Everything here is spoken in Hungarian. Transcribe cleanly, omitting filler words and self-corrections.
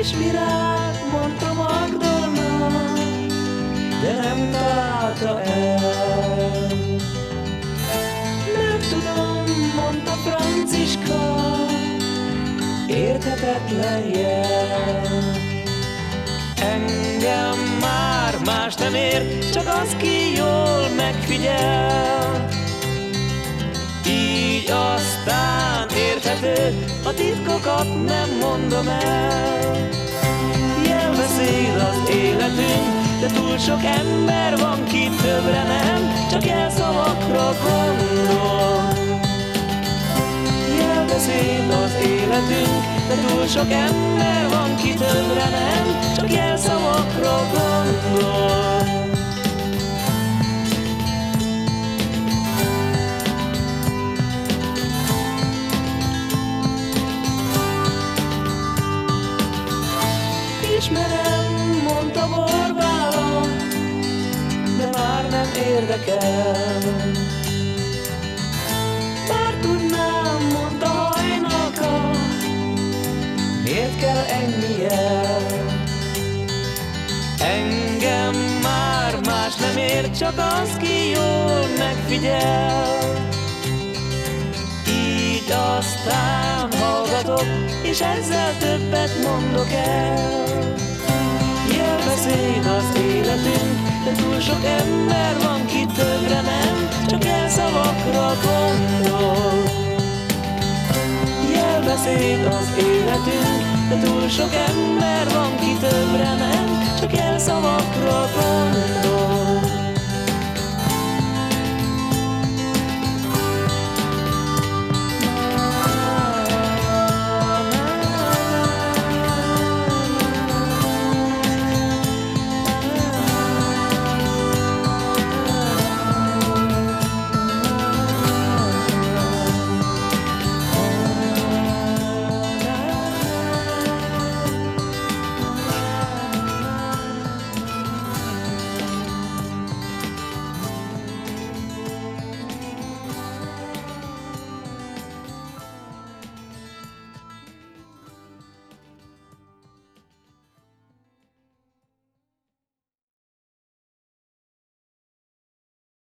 Kis virág, mondta Magdolna, de nem találta el. Nem tudom, mondta Franciska, érthetetlen jel. Engem már más nem ér, csak az, ki jól megfigyel. Így aztán érthető, a titkokat nem mondom el. Jelbeszéd az életünk, de túl sok ember van, ki többre nem, csak jelszavakra gondol. Jelbeszéd az életünk, de túl sok ember van, ki többre nem, csak jelszavakra gondol. Ismerem, mondta Borbála, de már nem érdekel. Már tudnám, mondta Hajnalka, miért kell ennyi jel. Engem már más nem ér, csak az, ki jól megfigyel. Így aztán hallgatok, és ezzel többet mondok el. Jelbeszéd az életünk, de túl sok ember van, ki többre nem, csak jelszavakra gondol. Jelbeszéd az életünk, de túl sok ember van, ki többre nem, csak jelszavakra gondol.